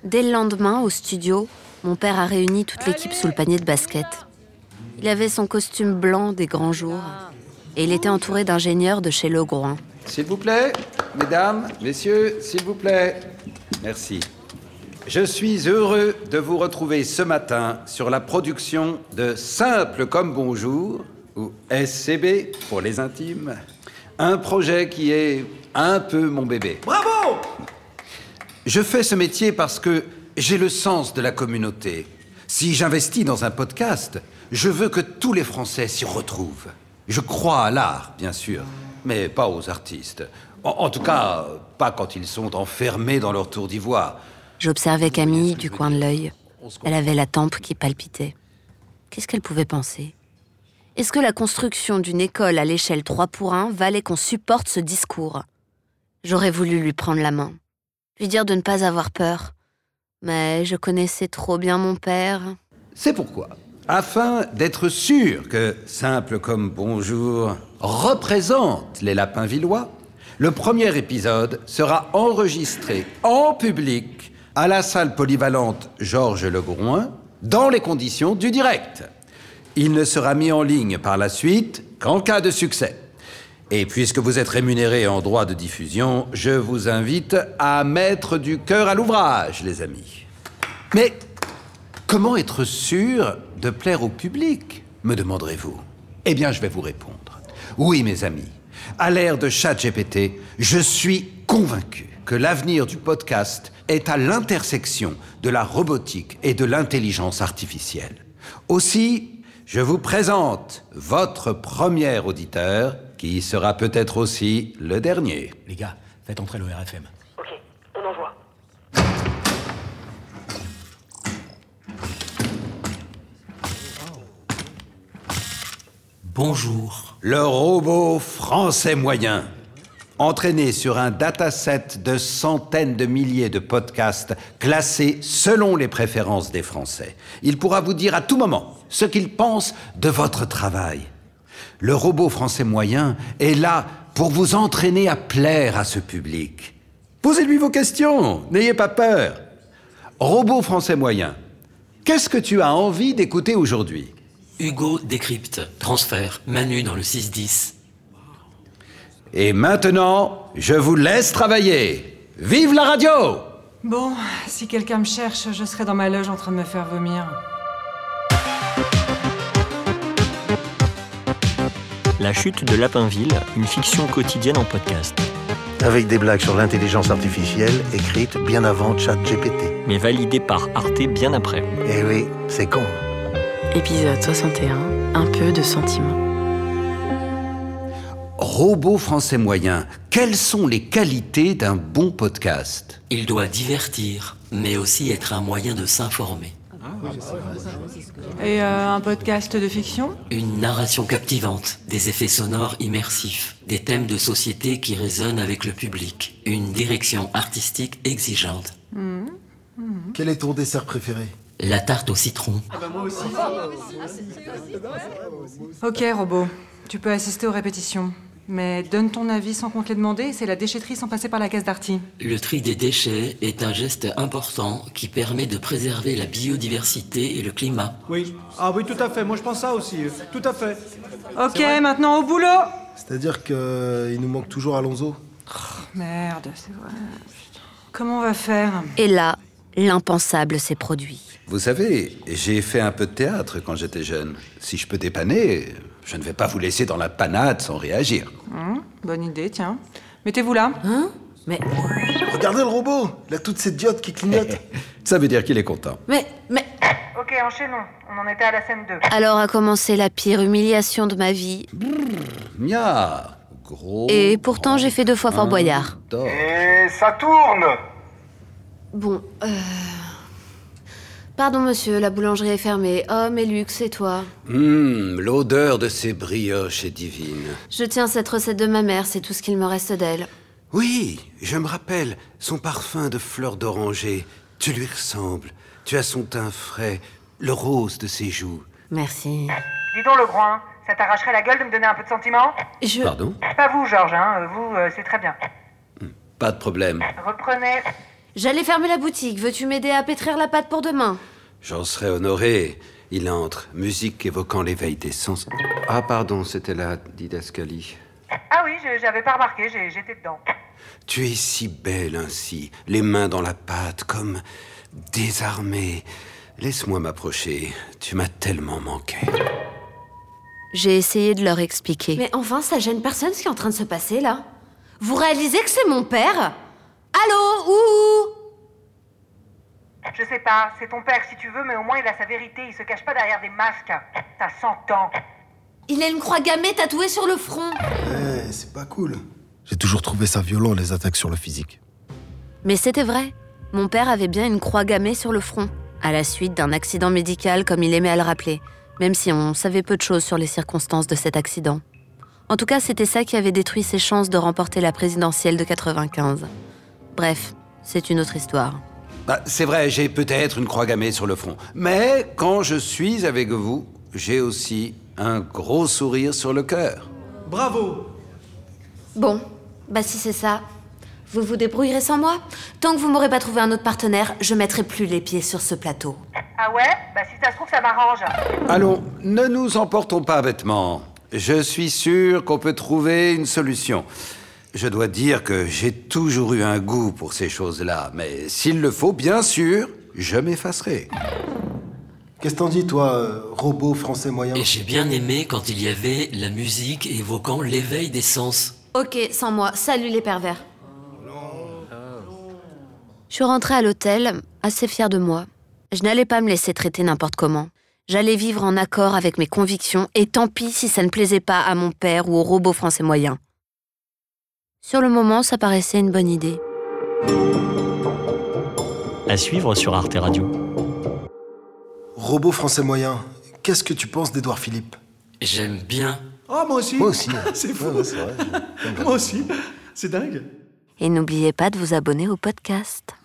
Dès le lendemain, au studio, mon père a réuni toute l'équipe sous le panier de basket. Il avait son costume blanc des grands jours et il était entouré d'ingénieurs de chez Legrand. S'il vous plaît, mesdames, messieurs, s'il vous plaît. Merci. Je suis heureux de vous retrouver ce matin sur la production de Simple comme Bonjour, ou SCB pour les intimes. Un projet qui est un peu mon bébé. Bravo! Je fais ce métier parce que j'ai le sens de la communauté. Si j'investis dans un podcast, je veux que tous les Français s'y retrouvent. Je crois à l'art, bien sûr, mais pas aux artistes. En tout cas, pas quand ils sont enfermés dans leur tour d'ivoire. J'observais Camille du coin de l'œil. Elle avait la tempe qui palpitait. Qu'est-ce qu'elle pouvait penser ? Est-ce que la construction d'une école à l'échelle 3 pour 1 valait qu'on supporte ce discours ? J'aurais voulu lui prendre la main, lui dire de ne pas avoir peur. Mais je connaissais trop bien mon père. C'est pourquoi, afin d'être sûr que Simple comme Bonjour représente les Lapinvillois, le premier épisode sera enregistré en public à la salle polyvalente Georges Legrand, dans les conditions du direct. Il ne sera mis en ligne par la suite qu'en cas de succès. Et puisque vous êtes rémunérés en droit de diffusion, je vous invite à mettre du cœur à l'ouvrage, les amis. Mais comment être sûr de plaire au public, me demanderez-vous ? Eh bien, je vais vous répondre. Oui, mes amis, à l'ère de ChatGPT, je suis convaincu que l'avenir du podcast est à l'intersection de la robotique et de l'intelligence artificielle. Aussi, je vous présente votre premier auditeur, qui sera peut-être aussi le dernier. Les gars, faites entrer le RFM. Ok, on envoie. Bonjour. Le robot français moyen. Entraîné sur un dataset de centaines de milliers de podcasts classés selon les préférences des Français. Il pourra vous dire à tout moment ce qu'il pense de votre travail. Le robot français moyen est là pour vous entraîner à plaire à ce public. Posez-lui vos questions, n'ayez pas peur. Robot français moyen, qu'est-ce que tu as envie d'écouter aujourd'hui ? Hugo décrypte, transfert, Manu dans le 6-10. Et maintenant, je vous laisse travailler. Vive la radio! Bon, si quelqu'un me cherche, je serai dans ma loge en train de me faire vomir. La chute de Lapinville, une fiction quotidienne en podcast. Avec des blagues sur l'intelligence artificielle écrites bien avant ChatGPT. Mais validée par Arte bien après. Eh oui, c'est con. Épisode 61, un peu de sentiment. Robot français moyen, quelles sont les qualités d'un bon podcast ? Il doit divertir, mais aussi être un moyen de s'informer. Et un podcast de fiction ? Une narration captivante, des effets sonores immersifs, des thèmes de société qui résonnent avec le public, une direction artistique exigeante. Quel est ton dessert préféré ? La tarte au citron. Ok, robot, tu peux assister aux répétitions. Mais donne ton avis sans qu'on te l'ait demandé, c'est la déchetterie sans passer par la caisse d'Arty. Le tri des déchets est un geste important qui permet de préserver la biodiversité et le climat. Oui, oui, tout à fait, moi je pense ça aussi, tout à fait. Ok, maintenant au boulot. C'est-à-dire qu'il nous manque toujours Alonso. Merde, c'est vrai. Putain. Comment on va faire ? Et là, l'impensable s'est produit. Vous savez, j'ai fait un peu de théâtre quand j'étais jeune. Si je peux dépanner, je ne vais pas vous laisser dans la panade sans réagir. Bonne idée, tiens. Mettez-vous là. Mais... Regardez le robot, il a toute cette diode qui clignote. Ça veut dire qu'il est content. Mais... Ok, enchaînons. On en était à la scène 2. Alors a commencé la pire humiliation de ma vie. Mia, gros... Et pourtant, j'ai fait 2 fois Fort Boyard. Et ça tourne! Bon, Pardon, monsieur, la boulangerie est fermée. Oh, mais Luc, c'est toi. L'odeur de ces brioches est divine. Je tiens cette recette de ma mère, c'est tout ce qu'il me reste d'elle. Oui, je me rappelle, son parfum de fleurs d'oranger. Tu lui ressembles. Tu as son teint frais, le rose de ses joues. Merci. Dis donc, Legrand, ça t'arracherait la gueule de me donner un peu de sentiment ? Pardon ? Pas vous, Georges, vous, c'est très bien. Pas de problème. Reprenez. J'allais fermer la boutique. Veux-tu m'aider à pétrir la pâte pour demain? J'en serais honoré. Il entre, musique évoquant l'éveil des sens. Ah pardon, c'était la didascalie. Ah oui, j'avais pas remarqué, j'étais dedans. Tu es si belle ainsi, les mains dans la pâte, comme désarmée. Laisse-moi m'approcher, tu m'as tellement manqué. J'ai essayé de leur expliquer. Mais enfin, ça gêne personne ce qui est en train de se passer, là? Vous réalisez que c'est mon père? Allô? Ouh! Je sais pas, c'est ton père si tu veux, mais au moins il a sa vérité, il se cache pas derrière des masques. Ça s'entend. Il a une croix gammée tatouée sur le front. C'est pas cool. J'ai toujours trouvé ça violent, les attaques sur le physique. Mais c'était vrai. Mon père avait bien une croix gammée sur le front, à la suite d'un accident médical comme il aimait à le rappeler, même si on savait peu de choses sur les circonstances de cet accident. En tout cas, c'était ça qui avait détruit ses chances de remporter la présidentielle de 95. Bref, c'est une autre histoire. C'est vrai, j'ai peut-être une croix gammée sur le front. Mais quand je suis avec vous, j'ai aussi un gros sourire sur le cœur. Bravo! Bon, si c'est ça, vous vous débrouillerez sans moi. Tant que vous m'aurez pas trouvé un autre partenaire, je mettrai plus les pieds sur ce plateau. Ah ouais? Si ça se trouve, ça m'arrange. Allons, ne nous emportons pas bêtement. Je suis sûr qu'on peut trouver une solution. Je dois dire que j'ai toujours eu un goût pour ces choses-là, mais s'il le faut, bien sûr, je m'effacerai. Qu'est-ce que t'en dis, toi, robot français moyen? Et j'ai bien aimé quand il y avait la musique évoquant l'éveil des sens. Ok, sans moi. Salut les pervers. Je suis rentrée à l'hôtel, assez fière de moi. Je n'allais pas me laisser traiter n'importe comment. J'allais vivre en accord avec mes convictions, et tant pis si ça ne plaisait pas à mon père ou au robot français moyen. Sur le moment, ça paraissait une bonne idée. À suivre sur Arte Radio. Robot français moyen, qu'est-ce que tu penses d'Édouard Philippe? J'aime bien. Oh, moi aussi. Moi aussi. C'est fou. Ouais, c'est vrai. Moi aussi. C'est dingue. Et n'oubliez pas de vous abonner au podcast.